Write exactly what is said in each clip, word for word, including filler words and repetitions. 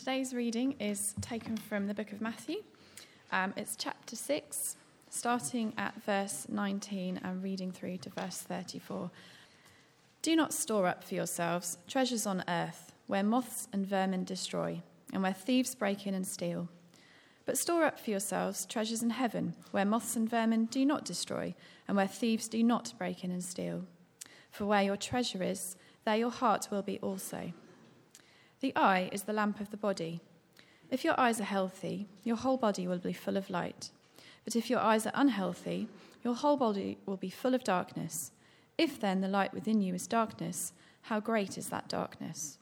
Today's reading is taken from the book of Matthew. Um, it's chapter six, starting at verse nineteen and reading through to verse thirty-four. Do not store up for yourselves treasures on earth, where moths and vermin destroy, and where thieves break in and steal. But store up for yourselves treasures in heaven, where moths and vermin do not destroy, and where thieves do not break in and steal. For where your treasure is, there your heart will be also. The eye is the lamp of the body. If your eyes are healthy, your whole body will be full of light. But if your eyes are unhealthy, your whole body will be full of darkness. If then the light within you is darkness, how great is that darkness?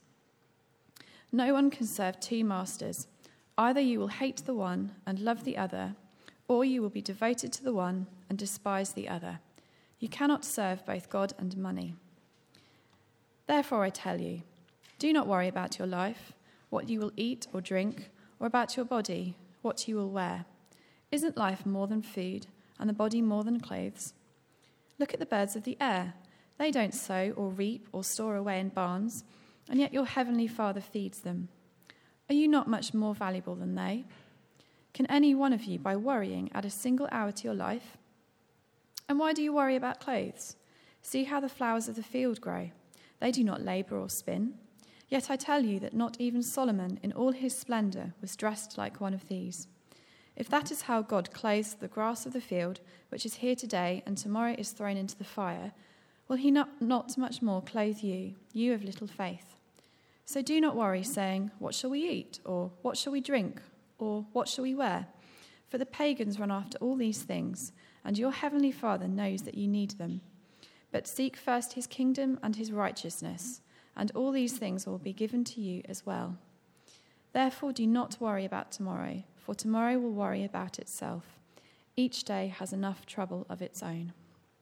No one can serve two masters. Either you will hate the one and love the other, or you will be devoted to the one and despise the other. You cannot serve both God and money. Therefore I tell you, do not worry about your life, what you will eat or drink, or about your body, what you will wear. Isn't life more than food, and the body more than clothes? Look at the birds of the air. They don't sow or reap or store away in barns, and yet your heavenly Father feeds them. Are you not much more valuable than they? Can any one of you, by worrying, add a single hour to your life? And why do you worry about clothes? See how the flowers of the field grow. They do not labor or spin. Yet I tell you that not even Solomon in all his splendor was dressed like one of these. If that is how God clothes the grass of the field, which is here today and tomorrow is thrown into the fire, will he not, not much more clothe you, you of little faith? So do not worry, saying, what shall we eat? Or what shall we drink? Or what shall we wear? For the pagans run after all these things, and your heavenly Father knows that you need them. But seek first his kingdom and his righteousness, and all these things will be given to you as well. Therefore do not worry about tomorrow, for tomorrow will worry about itself. Each day has enough trouble of its own.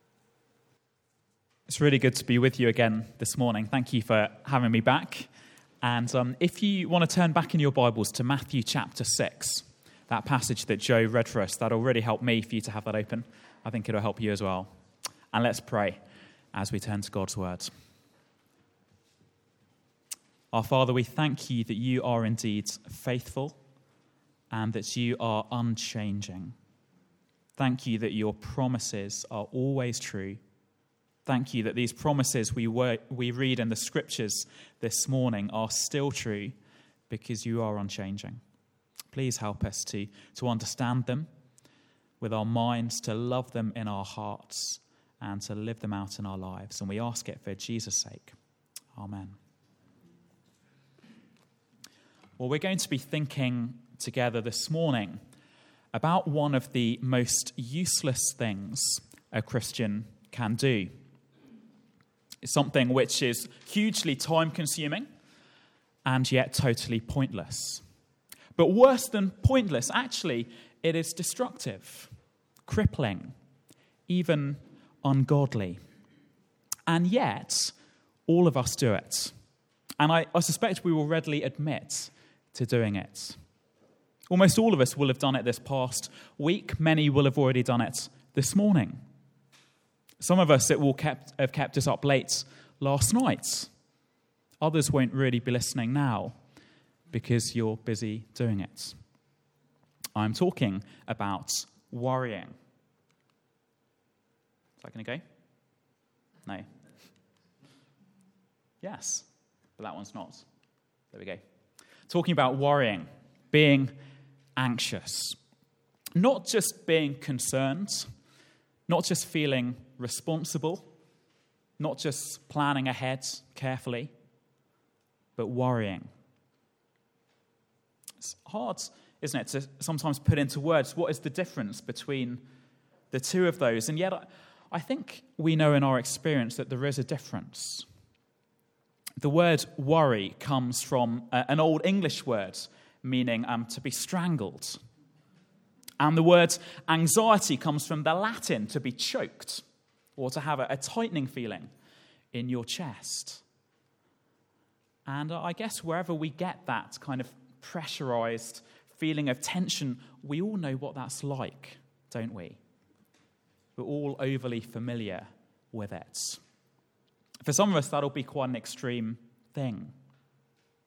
It's really good to be with you again this morning. Thank you for having me back. And um, if you want to turn back in your Bibles to Matthew chapter six, that passage that Joe read for us, that'll really help me for you to have that open. I think it'll help you as well. And let's pray as we turn to God's word. Our Father, we thank you that you are indeed faithful and that you are unchanging. Thank you that your promises are always true. Thank you that these promises we were, we read in the scriptures this morning are still true because you are unchanging. Please help us to, to understand them with our minds, to love them in our hearts, and to live them out in our lives. And we ask it for Jesus' sake. Amen. Well, we're going to be thinking together this morning about one of the most useless things a Christian can do. It's something which is hugely time-consuming and yet totally pointless. But worse than pointless, actually, it is destructive, crippling, even ungodly. And yet, all of us do it. And I, I suspect we will readily admit to doing it. Almost all of us will have done it this past week. Many will have already done it this morning. Some of us, it will kept, have kept us up late last night. Others won't really be listening now because you're busy doing it. I'm talking about worrying. Is that going to go? No. Yes, but that one's not. There we go. Talking about worrying, being anxious. Not just being concerned, not just feeling responsible, not just planning ahead carefully, but worrying. It's hard, isn't it, to sometimes put into words what is the difference between the two of those. And yet I, I think we know in our experience that there is a difference. The word worry comes from uh, an old English word meaning um, to be strangled. And the word anxiety comes from the Latin to be choked or to have a, a tightening feeling in your chest. And uh, I guess wherever we get that kind of pressurized feeling of tension, we all know what that's like, don't we? We're all overly familiar with it. For some of us, that'll be quite an extreme thing.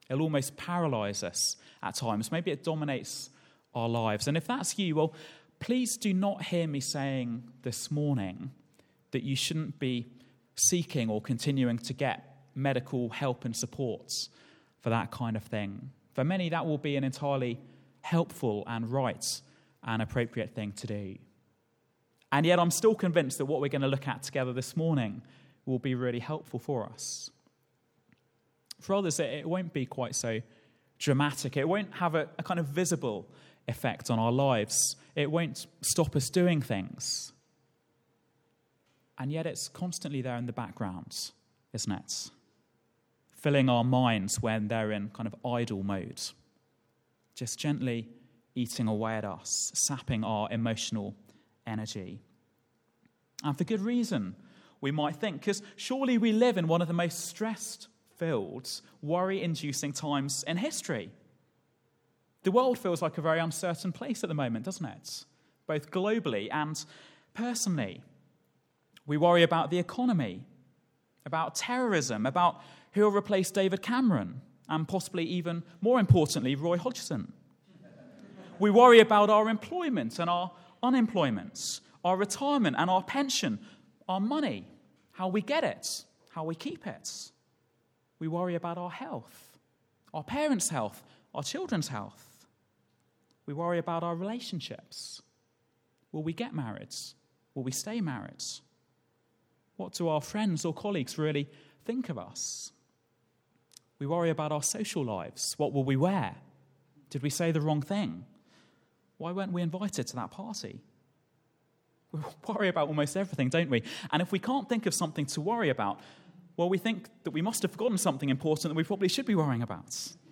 It'll almost paralyze us at times. Maybe it dominates our lives. And if that's you, well, please do not hear me saying this morning that you shouldn't be seeking or continuing to get medical help and support for that kind of thing. For many, that will be an entirely helpful and right and appropriate thing to do. And yet I'm still convinced that what we're going to look at together this morning will be really helpful for us. For others, it won't be quite so dramatic. It won't have a, a kind of visible effect on our lives. It won't stop us doing things. And yet it's constantly there in the background, isn't it? Filling our minds when they're in kind of idle mode. Just gently eating away at us, sapping our emotional energy. And for good reason, we might think, because surely we live in one of the most stress-filled, worry-inducing times in history. The world feels like a very uncertain place at the moment, doesn't it? Both globally and personally. We worry about the economy, about terrorism, about who will replace David Cameron, and possibly even more importantly, Roy Hodgson. We worry about our employment and our unemployment, our retirement and our pension, our money, how we get it, how we keep it. We worry about our health, our parents' health, our children's health. We worry about our relationships. Will we get married? Will we stay married? What do our friends or colleagues really think of us? We worry about our social lives. What will we wear? Did we say the wrong thing? Why weren't we invited to that party? We worry about almost everything, don't we? And if we can't think of something to worry about, well, we think that we must have forgotten something important that we probably should be worrying about.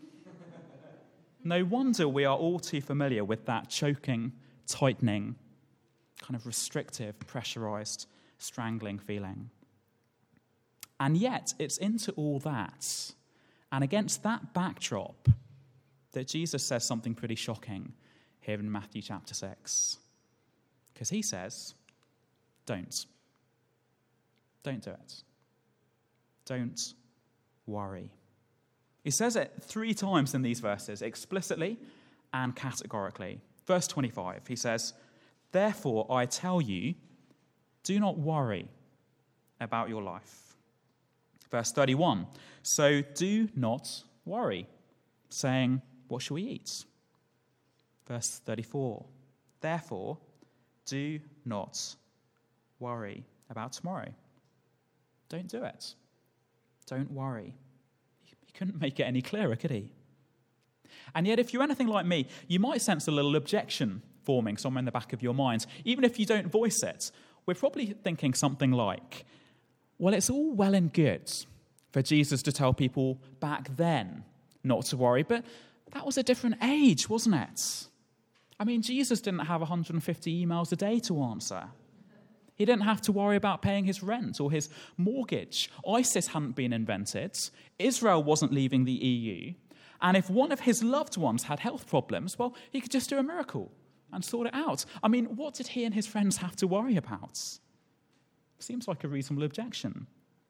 No wonder we are all too familiar with that choking, tightening, kind of restrictive, pressurized, strangling feeling. And yet, it's into all that, and against that backdrop, that Jesus says something pretty shocking here in Matthew chapter six. Because he says, don't. Don't do it. Don't worry. He says it three times in these verses, explicitly and categorically. Verse twenty-five, he says, therefore I tell you, do not worry about your life. Verse thirty-one, so do not worry, saying, what shall we eat? Verse thirty-four, therefore do not worry about tomorrow. Don't do it. Don't worry. He couldn't make it any clearer, could he? And yet, if you're anything like me, you might sense a little objection forming somewhere in the back of your mind. Even if you don't voice it, we're probably thinking something like, well, it's all well and good for Jesus to tell people back then not to worry, but that was a different age, wasn't it? I mean, Jesus didn't have one hundred fifty emails a day to answer. He didn't have to worry about paying his rent or his mortgage. ISIS hadn't been invented. Israel wasn't leaving the E U. And if one of his loved ones had health problems, well, he could just do a miracle and sort it out. I mean, what did he and his friends have to worry about? Seems like a reasonable objection.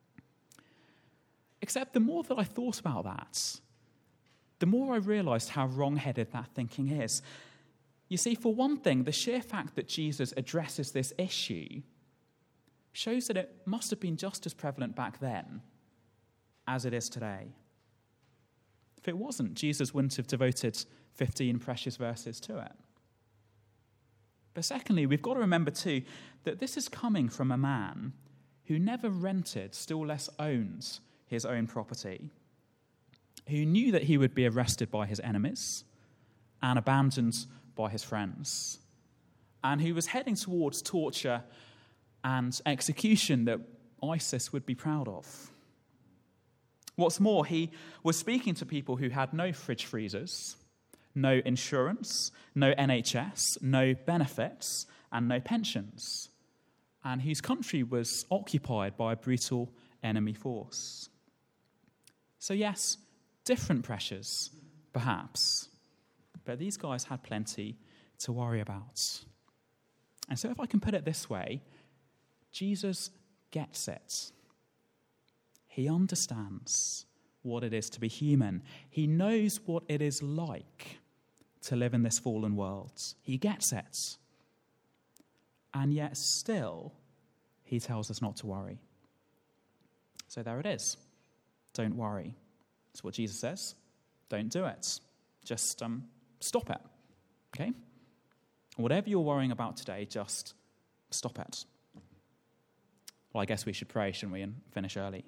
Except the more that I thought about that, the more I realized how wrong-headed that thinking is. You see, for one thing, the sheer fact that Jesus addresses this issue shows that it must have been just as prevalent back then as it is today. If it wasn't, Jesus wouldn't have devoted fifteen precious verses to it. But secondly, we've got to remember too that this is coming from a man who never rented, still less owned, his own property, who knew that he would be arrested by his enemies and abandoned by his friends, and who was heading towards torture and execution that ISIS would be proud of. What's more, he was speaking to people who had no fridge freezers, no insurance, no N H S, no benefits, and no pensions, and whose country was occupied by a brutal enemy force. So yes, different pressures, perhaps, but these guys had plenty to worry about. And so if I can put it this way, Jesus gets it. He understands what it is to be human. He knows what it is like to live in this fallen world. He gets it. And yet still, he tells us not to worry. So there it is. Don't worry. That's what Jesus says. Don't do it. Just um, stop it. Okay? Whatever you're worrying about today, just stop it. Well, I guess we should pray, shouldn't we, and finish early.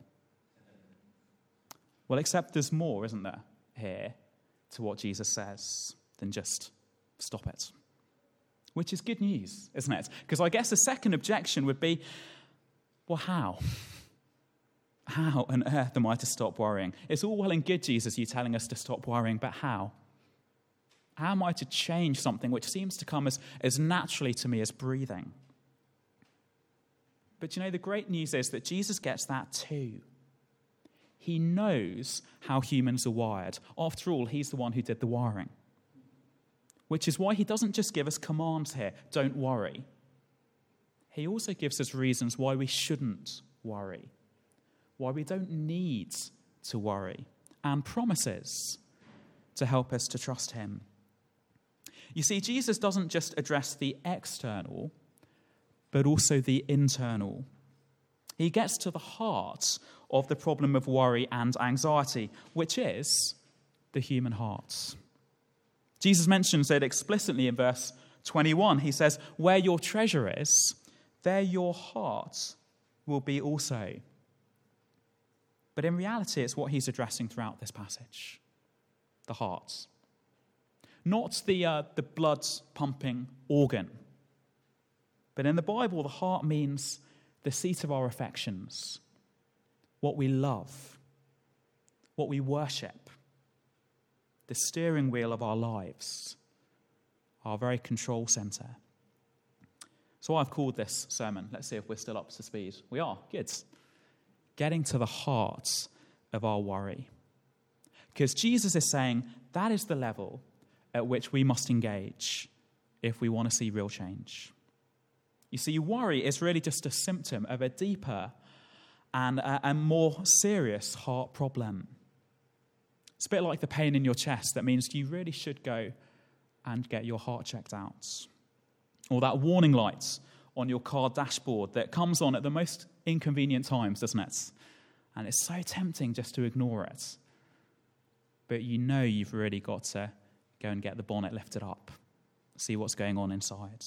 Well, except there's more, isn't there, here to what Jesus says than just stop it. Which is good news, isn't it? Because I guess the second objection would be, well, how? How on earth am I to stop worrying? It's all well and good, Jesus, you telling us to stop worrying, but how? How am I to change something which seems to come as, as naturally to me as breathing? But you know, the great news is that Jesus gets that too. He knows how humans are wired. After all, he's the one who did the wiring. Which is why he doesn't just give us commands here, don't worry. He also gives us reasons why we shouldn't worry, why we don't need to worry, and promises to help us to trust him. You see, Jesus doesn't just address the external, but also the internal. He gets to the heart of the problem of worry and anxiety, which is the human heart. Jesus mentions it explicitly in verse twenty-one. He says, where your treasure is, there your heart will be also. But in reality, it's what he's addressing throughout this passage. The heart. Not the, uh, the blood-pumping organ. But in the Bible, the heart means the seat of our affections. What we love. What we worship. The steering wheel of our lives, our very control centre. So I've called this sermon, let's see if we're still up to speed. We are, good. Getting to the heart of our worry. Because Jesus is saying that is the level at which we must engage if we want to see real change. You see, worry is really just a symptom of a deeper and a, a more serious heart problem. It's a bit like the pain in your chest that means you really should go and get your heart checked out. Or that warning light on your car dashboard that comes on at the most inconvenient times, doesn't it? And it's so tempting just to ignore it. But you know you've really got to go and get the bonnet lifted up, see what's going on inside.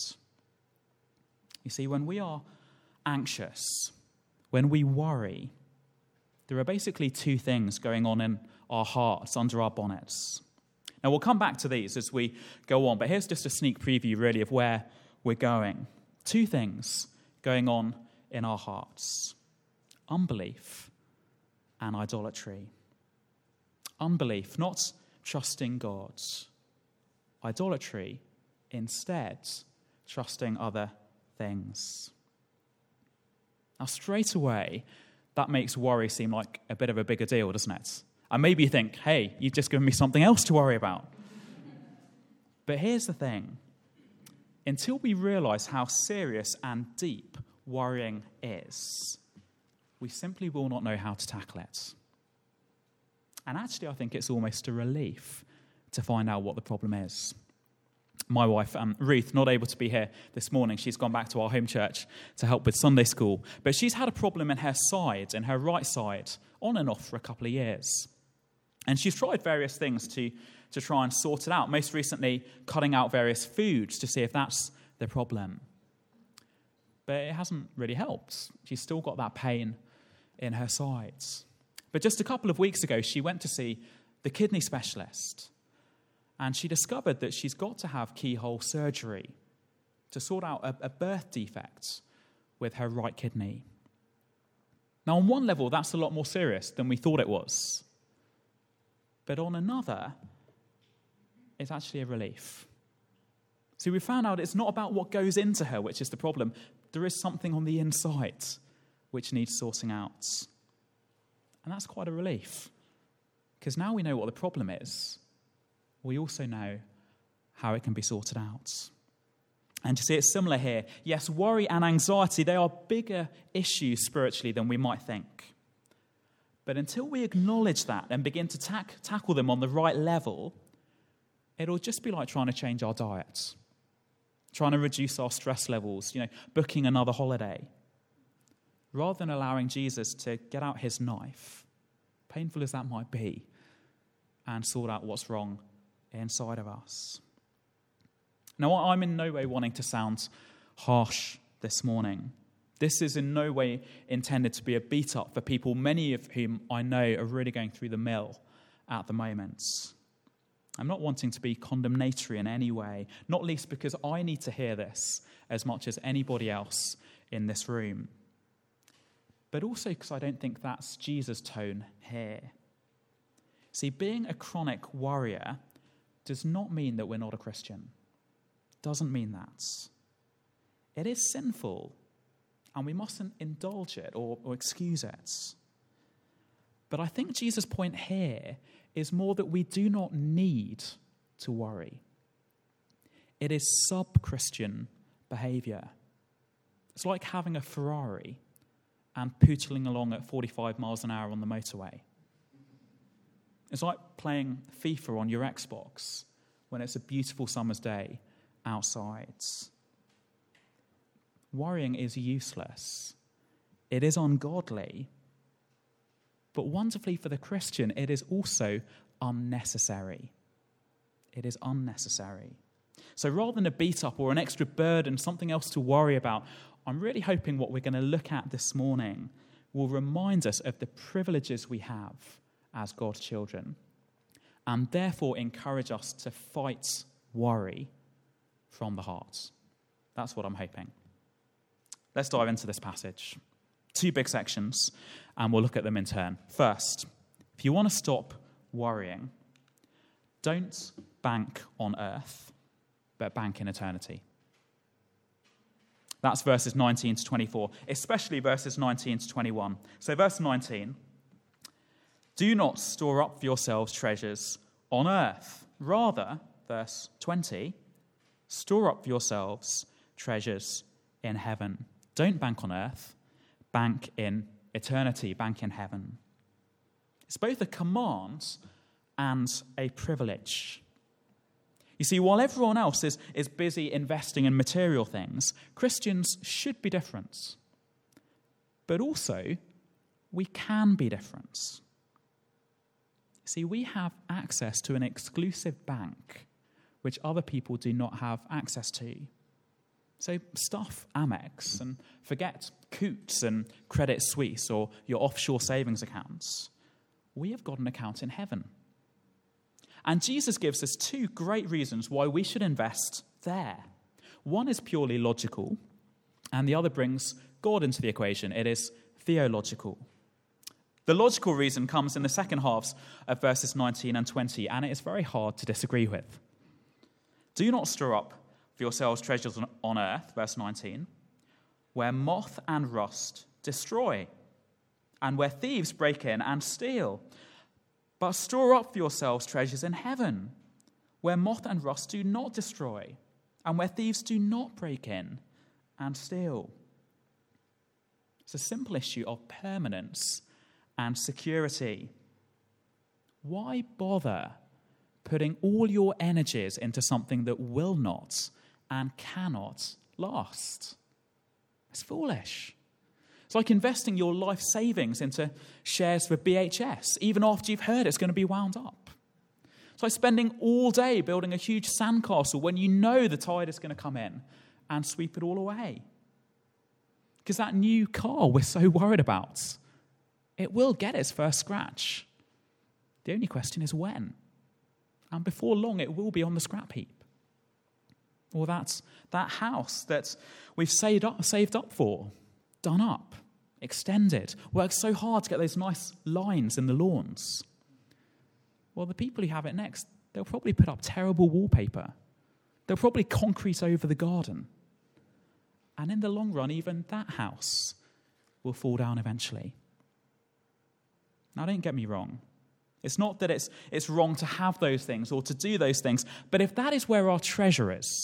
You see, when we are anxious, when we worry, there are basically two things going on in our hearts, under our bonnets. Now, we'll come back to these as we go on, but here's just a sneak preview, really, of where we're going. Two things going on in our hearts. Unbelief and idolatry. Unbelief, not trusting God. Idolatry, instead, trusting other things. Now, straight away, that makes worry seem like a bit of a bigger deal, doesn't it? And maybe you think, hey, you've just given me something else to worry about. But here's the thing. Until we realize how serious and deep worrying is, we simply will not know how to tackle it. And actually, I think it's almost a relief to find out what the problem is. My wife, um, Ruth, not able to be here this morning. She's gone back to our home church to help with Sunday school. But she's had a problem in her side, in her right side, on and off for a couple of years. And she's tried various things to, to try and sort it out. Most recently, cutting out various foods to see if that's the problem. But it hasn't really helped. She's still got that pain in her sides. But just a couple of weeks ago, she went to see the kidney specialist. And she discovered that she's got to have keyhole surgery to sort out a, a birth defect with her right kidney. Now, on one level, that's a lot more serious than we thought it was. But on another, it's actually a relief. See, we found out it's not about what goes into her, which is the problem. There is something on the inside which needs sorting out. And that's quite a relief. Because now we know what the problem is. We also know how it can be sorted out. And you see, it's similar here. Yes, worry and anxiety, they are bigger issues spiritually than we might think. But until we acknowledge that and begin to tack, tackle them on the right level, it'll just be like trying to change our diets, trying to reduce our stress levels, you know, booking another holiday. Rather than allowing Jesus to get out his knife, painful as that might be, and sort out what's wrong inside of us. Now, I'm in no way wanting to sound harsh this morning. This is in no way intended to be a beat-up for people, many of whom I know are really going through the mill at the moment. I'm not wanting to be condemnatory in any way, not least because I need to hear this as much as anybody else in this room. But also because I don't think that's Jesus' tone here. See, being a chronic worrier does not mean that we're not a Christian. Doesn't mean that. It is sinful, and we mustn't indulge it or, or excuse it. But I think Jesus' point here is more that we do not need to worry. It is sub-Christian behavior. It's like having a Ferrari and pootling along at forty-five miles an hour on the motorway. It's like playing FIFA on your Xbox when it's a beautiful summer's day outside. Worrying is useless. It is ungodly. But wonderfully for the Christian, it is also unnecessary. It is unnecessary. So rather than a beat-up or an extra burden, something else to worry about, I'm really hoping what we're going to look at this morning will remind us of the privileges we have as God's children, and therefore encourage us to fight worry from the heart. That's what I'm hoping. Let's dive into this passage. Two big sections, and we'll look at them in turn. First, if you want to stop worrying, don't bank on earth, but bank in eternity. That's verses nineteen to twenty-four, especially verses nineteen to twenty-one. So verse nineteen, do not store up for yourselves treasures on earth. Rather, verse twenty, store up for yourselves treasures in heaven. Don't bank on earth, bank in eternity, bank in heaven. It's both a command and a privilege. You see, while everyone else is, is busy investing in material things, Christians should be different. But also, we can be different. See, we have access to an exclusive bank which other people do not have access to. So stuff Amex and forget Coutts and Credit Suisse or your offshore savings accounts. We have got an account in heaven. And Jesus gives us two great reasons why we should invest there. One is purely logical, and the other brings God into the equation. It is theological. The logical reason comes in the second halves of verses nineteen and twenty, and it is very hard to disagree with. Do not store up for yourselves treasures on earth, verse nineteen, where moth and rust destroy, and where thieves break in and steal. But store up for yourselves treasures in heaven, where moth and rust do not destroy, and where thieves do not break in and steal. It's a simple issue of permanence and security. Why bother putting all your energies into something that will not and cannot last? It's foolish. It's like investing your life savings into shares for B H S, even after you've heard it's going to be wound up. It's like spending all day building a huge sandcastle when you know the tide is going to come in and sweep it all away. Because that new car we're so worried about, it will get its first scratch. The only question is when. And before long, it will be on the scrap heap. Or that's that house that we've saved up, saved up for, done up, extended, worked so hard to get those nice lines in the lawns. Well, the people who have it next, they'll probably put up terrible wallpaper. They'll probably concrete over the garden. And in the long run, even that house will fall down eventually. Now, don't get me wrong. It's not that it's, it's wrong to have those things or to do those things, but if that is where our treasure is,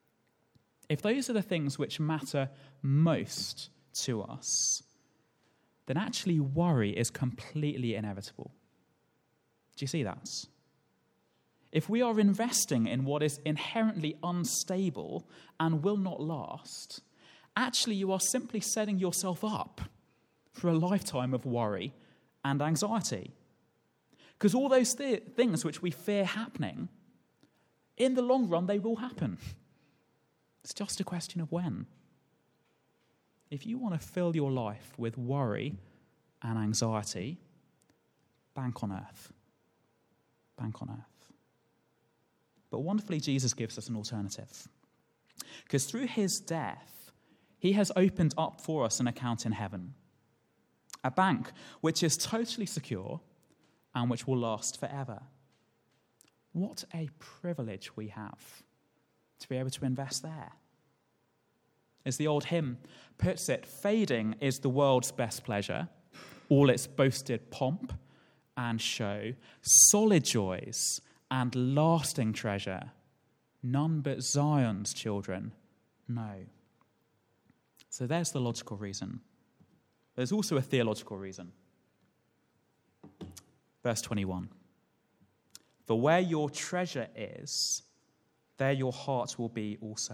if those are the things which matter most to us, then actually worry is completely inevitable. Do you see that? If we are investing in what is inherently unstable and will not last, actually you are simply setting yourself up for a lifetime of worry and anxiety. Because all those th- things which we fear happening, in the long run, they will happen. It's just a question of when. If you want to fill your life with worry and anxiety, bank on earth. Bank on earth. But wonderfully, Jesus gives us an alternative. Because through his death, he has opened up for us an account in heaven. A bank which is totally secure and which will last forever. What a privilege we have to be able to invest there. As the old hymn puts it, fading is the world's best pleasure, all its boasted pomp and show, solid joys and lasting treasure, none but Zion's children know. So there's the logical reason. There's also a theological reason. Verse twenty-one. For where your treasure is, there your heart will be also.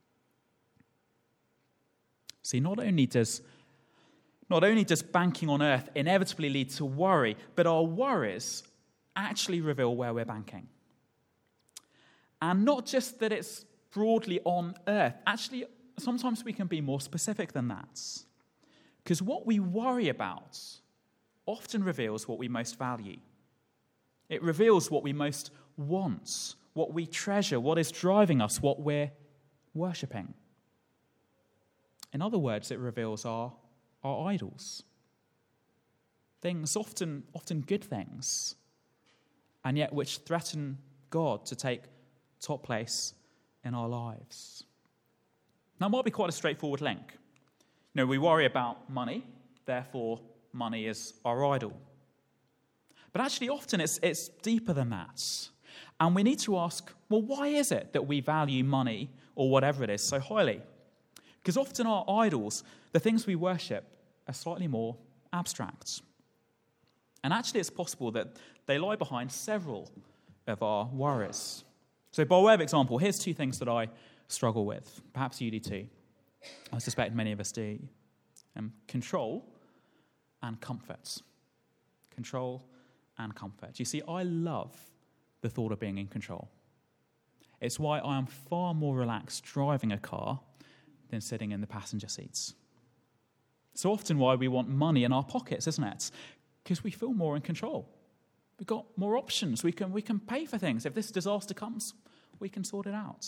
See, not only does not only does banking on earth inevitably lead to worry, but our worries actually reveal where we're banking. And not just that it's broadly on earth. Actually, sometimes we can be more specific than that. Because what we worry about often reveals what we most value. It reveals what we most want, what we treasure, what is driving us, what we're worshipping. In other words, it reveals our, our idols. Things, often, often good things, and yet which threaten God to take top place in our lives. Now, it might be quite a straightforward link. You know, we worry about money, therefore money is our idol. But actually, often it's, it's deeper than that. And we need to ask, well, why is it that we value money or whatever it is so highly? Because often our idols, the things we worship, are slightly more abstract. And actually, it's possible that they lie behind several of our worries. So by way of example, here's two things that I struggle with. Perhaps you do too. I suspect many of us do. Um, control and comfort. Control and comfort. You see, I love the thought of being in control. It's why I am far more relaxed driving a car than sitting in the passenger seats. So often why we want money in our pockets, isn't it? Because we feel more in control. We've got more options. We can, we can pay for things. If this disaster comes, we can sort it out.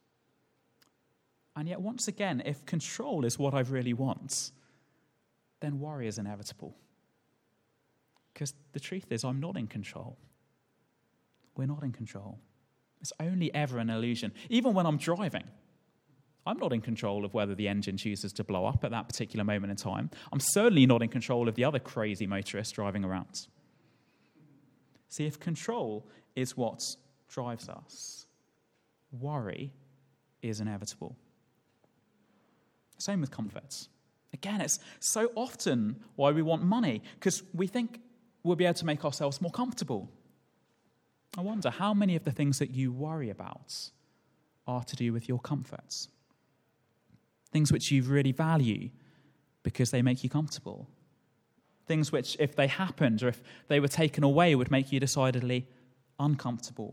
And yet, once again, if control is what I really want, then worry is inevitable. Because the truth is, I'm not in control. We're not in control. It's only ever an illusion. Even when I'm driving, I'm not in control of whether the engine chooses to blow up at that particular moment in time. I'm certainly not in control of the other crazy motorists driving around. See, if control is what drives us, worry is inevitable. Same with comfort. Again, it's so often why we want money, because we think we'll be able to make ourselves more comfortable. I wonder how many of the things that you worry about are to do with your comforts. Things which you really value because they make you comfortable. Things which, if they happened or if they were taken away, would make you decidedly uncomfortable.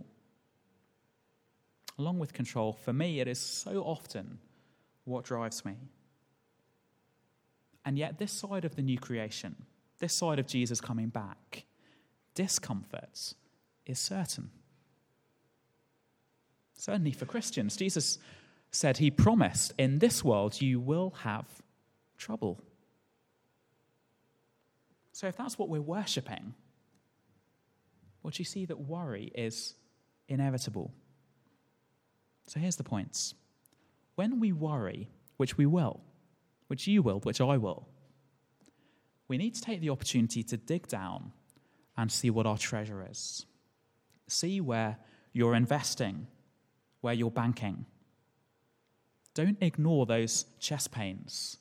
Along with control, for me, it is so often what drives me. And yet, this side of the new creation, this side of Jesus coming back, discomfort is certain. Certainly for Christians, Jesus said he promised, in this world you will have trouble. So if that's what we're worshipping, well, do you see that worry is inevitable? So here's the points. When we worry, which we will, which you will, which I will, we need to take the opportunity to dig down and see what our treasure is. See where you're investing, where you're banking. Don't ignore those chest pains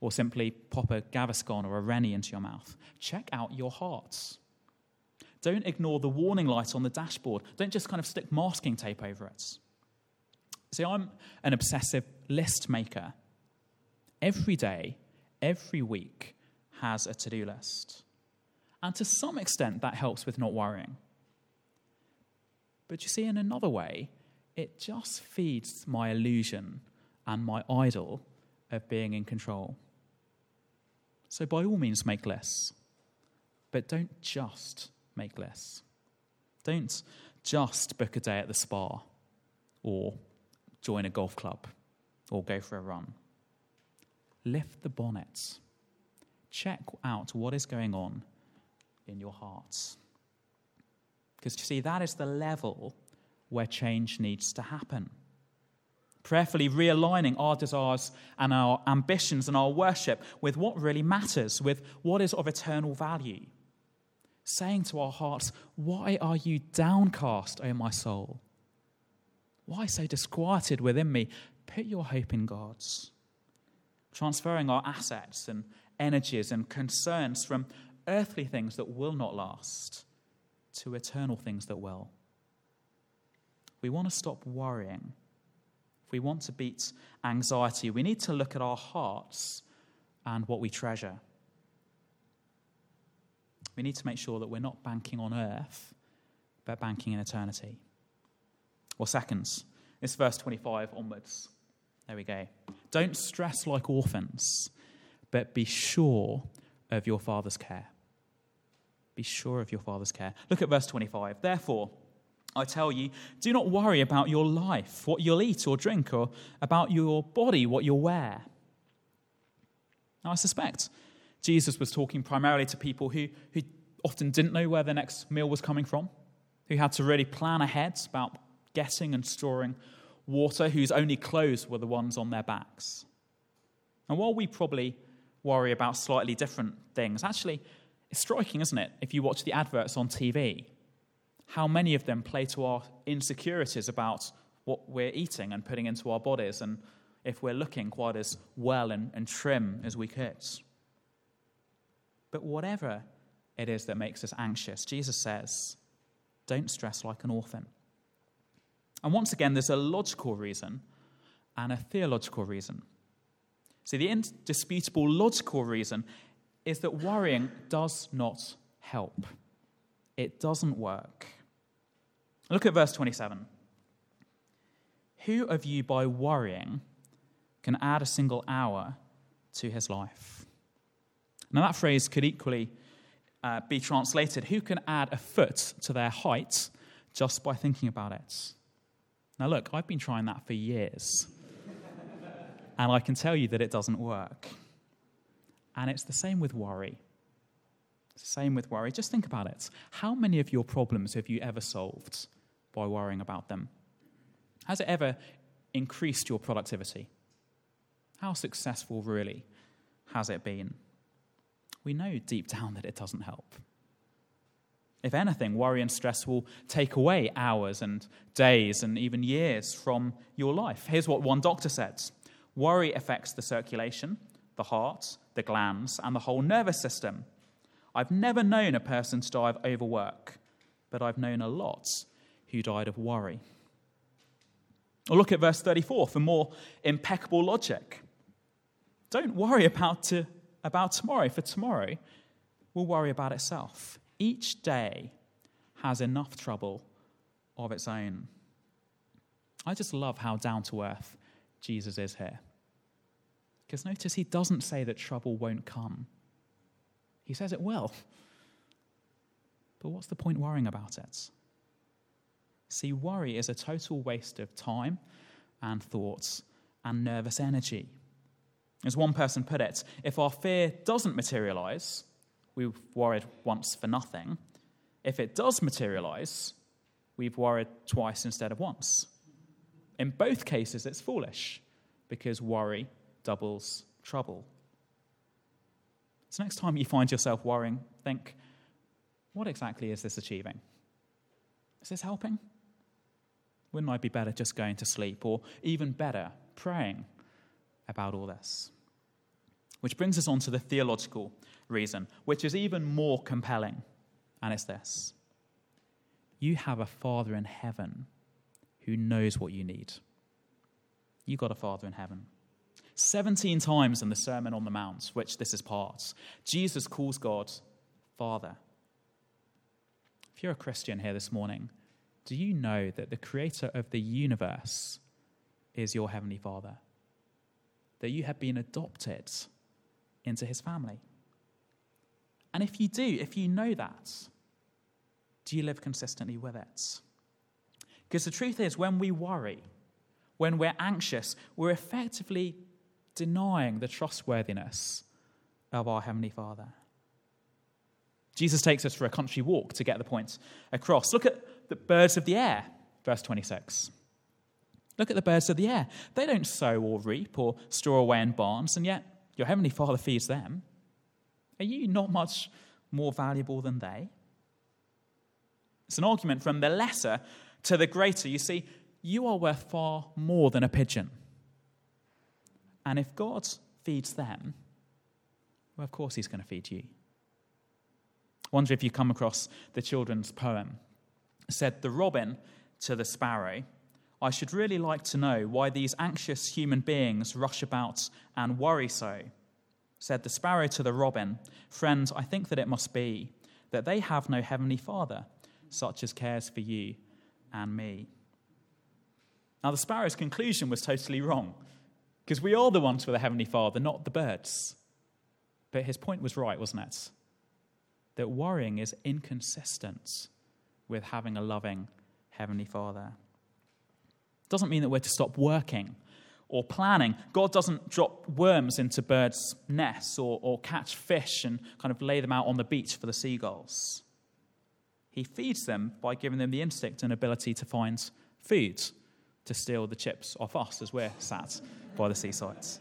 or simply pop a Gaviscon or a Rennie into your mouth. Check out your hearts. Don't ignore the warning light on the dashboard. Don't just kind of stick masking tape over it. See, I'm an obsessive list maker. Every day, every week has a to-do list. And to some extent, that helps with not worrying. But you see, in another way, it just feeds my illusion and my idol of being in control. So by all means, make lists. But don't just make lists. Don't just book a day at the spa or join a golf club or go for a run. Lift the bonnet. Check out what is going on in your hearts. Because you see, that is the level where change needs to happen. Prayerfully realigning our desires and our ambitions and our worship with what really matters, with what is of eternal value. Saying to our hearts, why are you downcast, O my soul? Why so disquieted within me? Put your hope in God. Transferring our assets and energies and concerns from earthly things that will not last to eternal things that will. We want to stop worrying. If we want to beat anxiety, we need to look at our hearts and what we treasure. We need to make sure that we're not banking on earth, but banking in eternity. Or seconds, it's verse twenty-five onwards. There we go. Don't stress like orphans, but be sure of your Father's care. Be sure of your Father's care. Look at verse twenty-five. Therefore, I tell you, do not worry about your life, what you'll eat or drink, or about your body, what you'll wear. Now, I suspect Jesus was talking primarily to people who, who often didn't know where their next meal was coming from, who had to really plan ahead about getting and storing water, whose only clothes were the ones on their backs. And while we probably worry about slightly different things, actually, it's striking, isn't it, if you watch the adverts on T V, how many of them play to our insecurities about what we're eating and putting into our bodies, and if we're looking quite as well and, and trim as we could. But whatever it is that makes us anxious, Jesus says, don't stress like an orphan. And once again, there's a logical reason and a theological reason. See, the indisputable logical reason is that worrying does not help. It doesn't work. Look at verse twenty-seven. Who of you, by worrying, can add a single hour to his life? Now, that phrase could equally uh, be translated, who can add a foot to their height just by thinking about it? Now, look, I've been trying that for years, and I can tell you that it doesn't work. And it's the same with worry. It's the same with worry. Just think about it. How many of your problems have you ever solved by worrying about them? Has it ever increased your productivity? How successful, really, has it been? We know deep down that it doesn't help. If anything, worry and stress will take away hours and days and even years from your life. Here's what one doctor said. Worry affects the circulation, the heart, the glands, and the whole nervous system. I've never known a person to die of overwork, but I've known a lot who died of worry. Or look at verse thirty-four for more impeccable logic. Don't worry about, to, about tomorrow, for tomorrow will worry about itself. Each day has enough trouble of its own. I just love how down to earth Jesus is here. Because notice he doesn't say that trouble won't come. He says it will. But what's the point worrying about it? See, worry is a total waste of time and thoughts and nervous energy. As one person put it, if our fear doesn't materialize, we've worried once for nothing. If it does materialize, we've worried twice instead of once. In both cases, it's foolish, because worry doubles trouble. So next time you find yourself worrying, think, what exactly is this achieving? Is this helping? Wouldn't I be better just going to sleep, or even better, praying about all this? Which brings us on to the theological reason, which is even more compelling, and it's this. You have a Father in heaven who knows what you need. You got a Father in heaven. Seventeen times in the Sermon on the Mount, which this is part, Jesus calls God Father. If you're a Christian here this morning, do you know that the creator of the universe is your heavenly Father? That you have been adopted into his family? And if you do, if you know that, do you live consistently with it? Because the truth is, when we worry, when we're anxious, we're effectively denying the trustworthiness of our Heavenly Father. Jesus takes us for a country walk to get the point across. Look at the birds of the air, verse twenty-six. Look at the birds of the air. They don't sow or reap or store away in barns, and yet your Heavenly Father feeds them. Are you not much more valuable than they? It's an argument from the lesser to the greater. You see, you are worth far more than a pigeon. And if God feeds them, well, of course he's going to feed you. I wonder if you come across the children's poem. It said, "The robin to the sparrow, I should really like to know why these anxious human beings rush about and worry so." Said the sparrow to the robin, "Friend, I think that it must be that they have no heavenly Father, such as cares for you and me." Now, the sparrow's conclusion was totally wrong, because we are the ones with a heavenly Father, not the birds. But his point was right, wasn't it? That worrying is inconsistent with having a loving heavenly Father. It doesn't mean that we're to stop working or planning. God doesn't drop worms into birds' nests or, or catch fish and kind of lay them out on the beach for the seagulls. He feeds them by giving them the instinct and ability to find food, to steal the chips off us as we're sat by the seasides.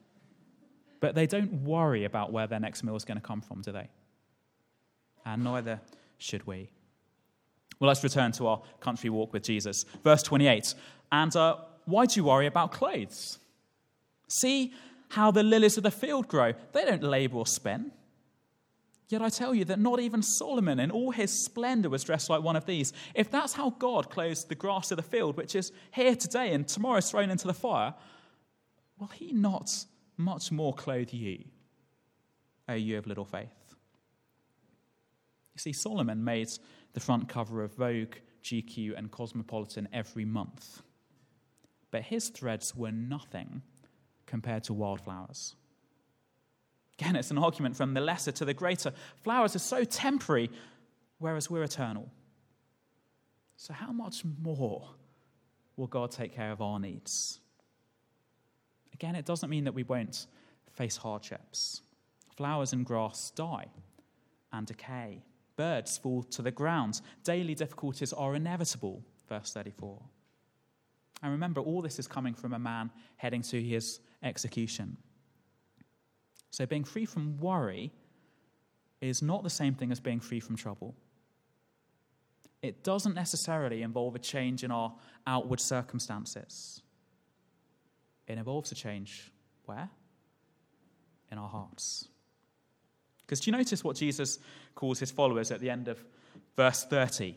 But they don't worry about where their next meal is going to come from, do they? And neither should we. Well, let's return to our country walk with Jesus. Verse twenty-eight. And uh, why do you worry about clothes? See how the lilies of the field grow. They don't labor or spin. Yet I tell you that not even Solomon in all his splendor was dressed like one of these. If that's how God clothes the grass of the field, which is here today and tomorrow is thrown into the fire, will he not much more clothe you, O you of little faith? You see, Solomon made the front cover of Vogue, G Q, and Cosmopolitan every month. But his threads were nothing compared to wildflowers. Again, it's an argument from the lesser to the greater. Flowers are so temporary, whereas we're eternal. So how much more will God take care of our needs? Again, it doesn't mean that we won't face hardships. Flowers and grass die and decay. Birds fall to the ground. Daily difficulties are inevitable, verse thirty-four. And remember, all this is coming from a man heading to his execution. So being free from worry is not the same thing as being free from trouble. It doesn't necessarily involve a change in our outward circumstances. It involves a change where? In our hearts. Because do you notice what Jesus calls his followers at the end of verse thirty?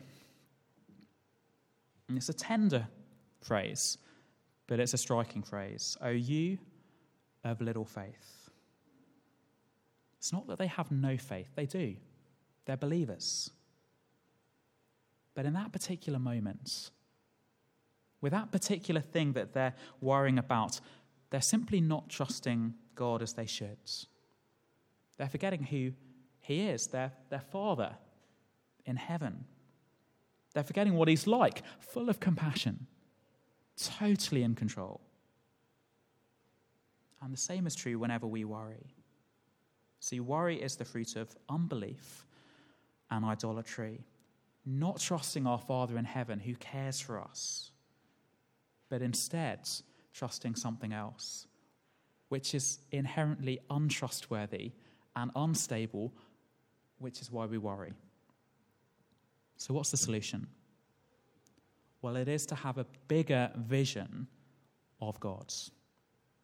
And it's a tender phrase, but it's a striking phrase. O you of little faith. It's not that they have no faith. They do. They're believers. But in that particular moment, with that particular thing that they're worrying about, they're simply not trusting God as they should. They're forgetting who he is, their, their Father in heaven. They're forgetting what he's like, full of compassion, totally in control. And the same is true whenever we worry. See, worry is the fruit of unbelief and idolatry, not trusting our Father in heaven who cares for us, but instead trusting something else, which is inherently untrustworthy and unstable, which is why we worry. So what's the solution? Well, it is to have a bigger vision of God.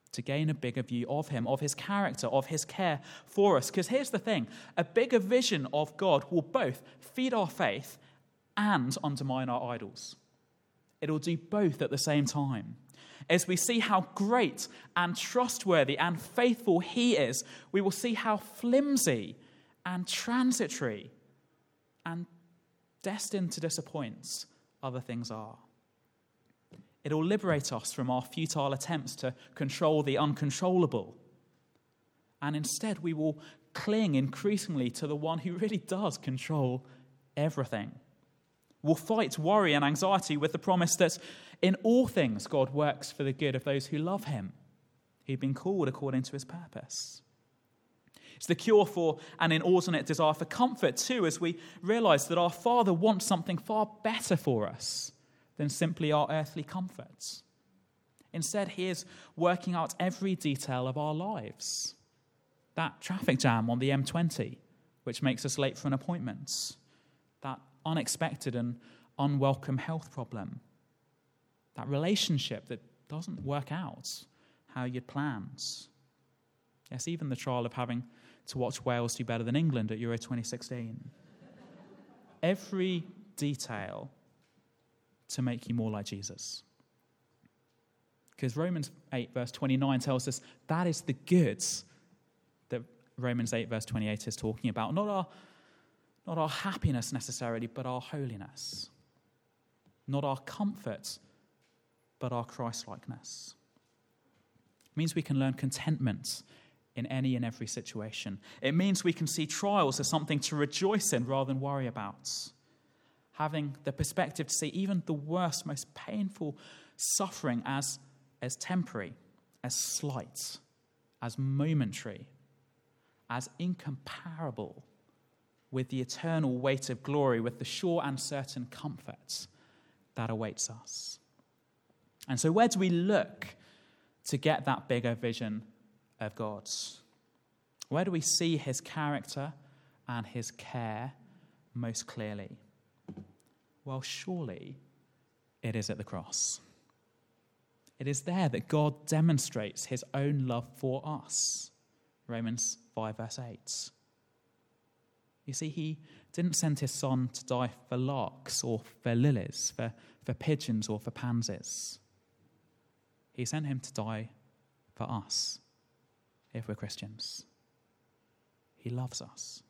to gain a bigger view of him, of his character, of his care for us. Because here's the thing, a bigger vision of God will both feed our faith and undermine our idols. It'll do both at the same time. As we see how great and trustworthy and faithful he is, we will see how flimsy and transitory and destined to disappoint other things are. It'll liberate us from our futile attempts to control the uncontrollable. And instead, we will cling increasingly to the one who really does control everything. We'll fight worry and anxiety with the promise that in all things God works for the good of those who love him, who've been called according to his purpose. It's the cure for an inordinate desire for comfort too, as we realize that our Father wants something far better for us than simply our earthly comforts. Instead, he is working out every detail of our lives. That traffic jam on the M twenty, which makes us late for an appointment. That unexpected and unwelcome health problem. That relationship that doesn't work out how you'd planned. Yes, even the trial of having to watch Wales do better than England at Euro twenty sixteen. Every detail to make you more like Jesus. Because Romans eight verse twenty-nine tells us that is the goods that Romans eight verse twenty-eight is talking about. Not our, not our happiness necessarily, but our holiness. Not our comfort, but our Christ-likeness. It means we can learn contentment in any and every situation. It means we can see trials as something to rejoice in rather than worry about. Having the perspective to see even the worst, most painful suffering as, as temporary, as slight, as momentary, as incomparable with the eternal weight of glory, with the sure and certain comfort that awaits us. And so where do we look to get that bigger vision of God? Where do we see his character and his care most clearly? Well, surely it is at the cross. It is there that God demonstrates his own love for us. Romans five verse eight. You see, he didn't send his son to die for larks or for lilies, for, for pigeons or for pansies. He sent him to die for us, if we're Christians. He loves us.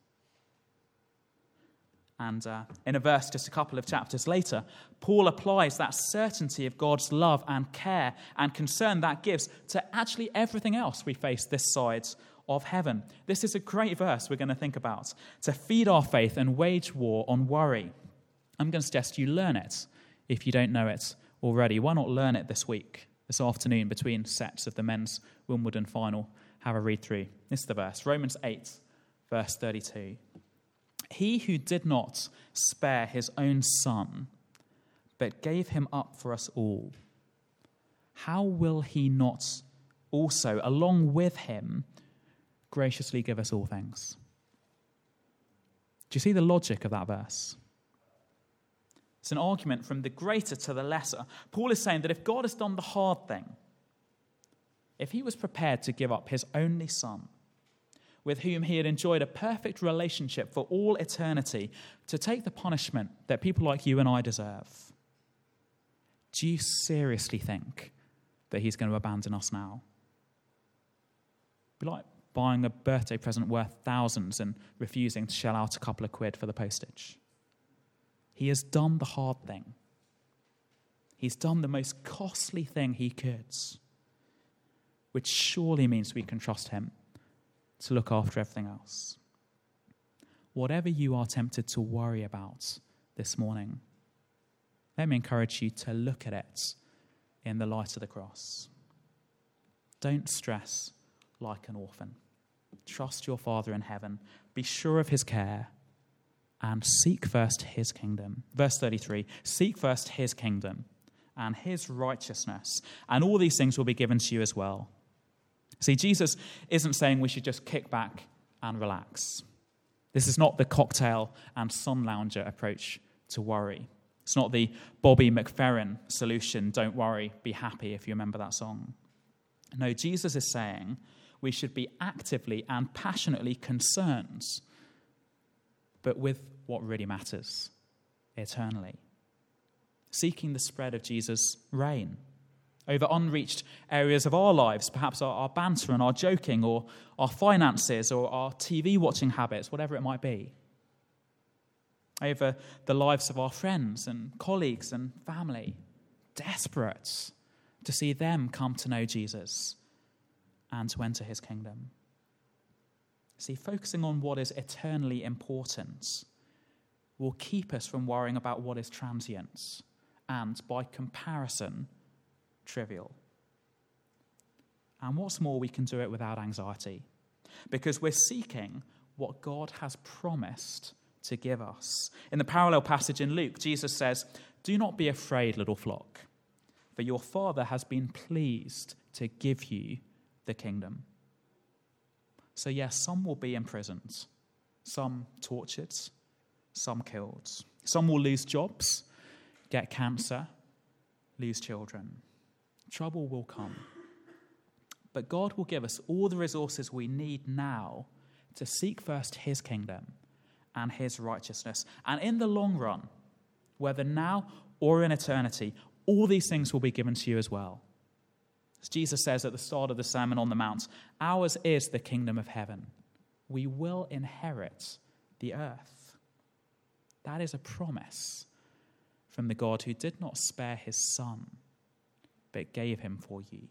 And uh, in a verse just a couple of chapters later, Paul applies that certainty of God's love and care and concern that gives to actually everything else we face this side of heaven. This is a great verse we're going to think about, to feed our faith and wage war on worry. I'm going to suggest you learn it if you don't know it already. Why not learn it this week, this afternoon, between sets of the men's Wimbledon final? Have a read through. This is the verse, Romans eight, verse thirty-two. He who did not spare his own son, but gave him up for us all, how will he not also, along with him, graciously give us all things? Do you see the logic of that verse? It's an argument from the greater to the lesser. Paul is saying that if God has done the hard thing, if he was prepared to give up his only son, with whom he had enjoyed a perfect relationship for all eternity, to take the punishment that people like you and I deserve, do you seriously think that he's going to abandon us now? It'd be like buying a birthday present worth thousands and refusing to shell out a couple of quid for the postage. He has done the hard thing. He's done the most costly thing he could, which surely means we can trust him to look after everything else. Whatever you are tempted to worry about this morning, let me encourage you to look at it in the light of the cross. Don't stress like an orphan. Trust your Father in heaven. Be sure of his care and seek first his kingdom. Verse thirty-three, seek first his kingdom and his righteousness, and all these things will be given to you as well. See, Jesus isn't saying we should just kick back and relax. This is not the cocktail and sun lounger approach to worry. It's not the Bobby McFerrin solution, don't worry, be happy, if you remember that song. No, Jesus is saying we should be actively and passionately concerned, but with what really matters eternally. Seeking the spread of Jesus' reign over unreached areas of our lives, perhaps our, our banter and our joking, or our finances, or our T V watching habits, whatever it might be. Over the lives of our friends and colleagues and family, desperate to see them come to know Jesus and to enter his kingdom. See, focusing on what is eternally important will keep us from worrying about what is transient and, by comparison, trivial. And what's more, we can do it without anxiety, because we're seeking what God has promised to give us. In the parallel passage in Luke, Jesus says, "Do not be afraid, little flock, for your Father has been pleased to give you the kingdom." So yes, some will be imprisoned, some tortured, some killed. Some will lose jobs, get cancer, lose children. Trouble will come. But God will give us all the resources we need now to seek first his kingdom and his righteousness. And in the long run, whether now or in eternity, all these things will be given to you as well. As Jesus says at the start of the Sermon on the Mount, ours is the kingdom of heaven. We will inherit the earth. That is a promise from the God who did not spare his son, but gave him for you.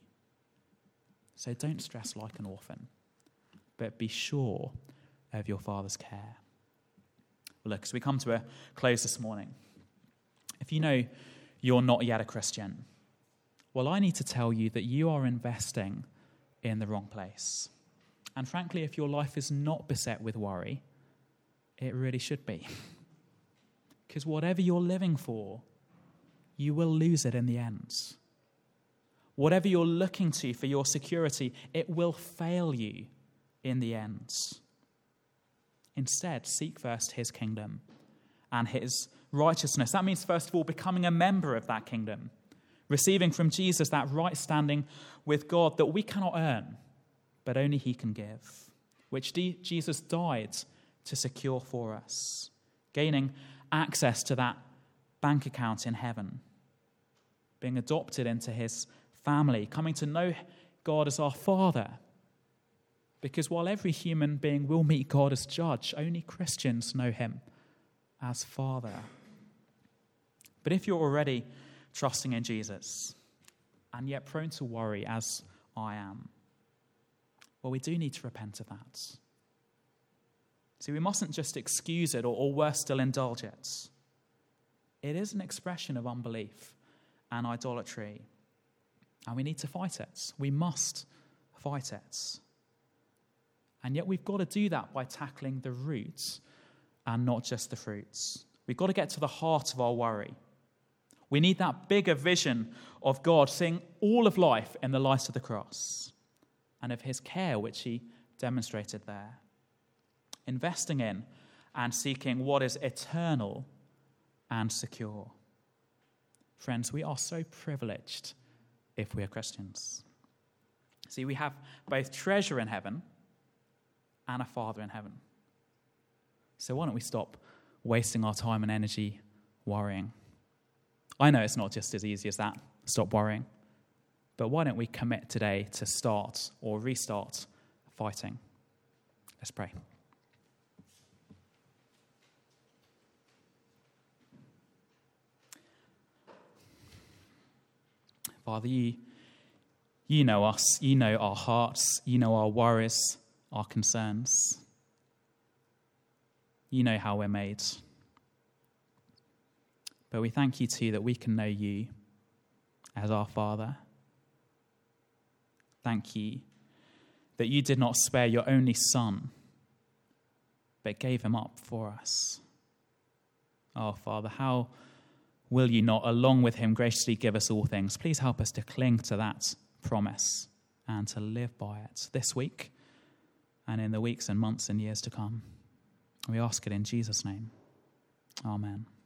So don't stress like an orphan, but be sure of your Father's care. Well, look, as we come to a close this morning, if you know you're not yet a Christian, well, I need to tell you that you are investing in the wrong place. And frankly, if your life is not beset with worry, it really should be. Because whatever you're living for, you will lose it in the end. Whatever you're looking to for your security, it will fail you in the end. Instead, seek first his kingdom and his righteousness. That means, first of all, becoming a member of that kingdom, receiving from Jesus that right standing with God that we cannot earn, but only he can give, which D- Jesus died to secure for us, gaining access to that bank account in heaven, being adopted into his family, coming to know God as our Father. Because while every human being will meet God as judge, only Christians know him as Father. But if you're already trusting in Jesus, and yet prone to worry as I am, well, we do need to repent of that. See, we mustn't just excuse it, or, or worse still, indulge it. It is an expression of unbelief and idolatry, and we need to fight it. We must fight it. And yet we've got to do that by tackling the roots and not just the fruits. We've got to get to the heart of our worry. We need that bigger vision of God, seeing all of life in the light of the cross and of his care, which he demonstrated there. Investing in and seeking what is eternal and secure. Friends, we are so privileged if we are Christians. See, we have both treasure in heaven and a Father in heaven. So why don't we stop wasting our time and energy worrying? I know it's not just as easy as that, stop worrying. But why don't we commit today to start or restart fighting? Let's pray. Father, you, you know us, you know our hearts, you know our worries, our concerns. You know how we're made. But we thank you too that we can know you as our Father. Thank you that you did not spare your only Son, but gave him up for us. Oh, Father, how will you not, along with him, graciously give us all things? Please help us to cling to that promise and to live by it this week and in the weeks and months and years to come. We ask it in Jesus' name. Amen.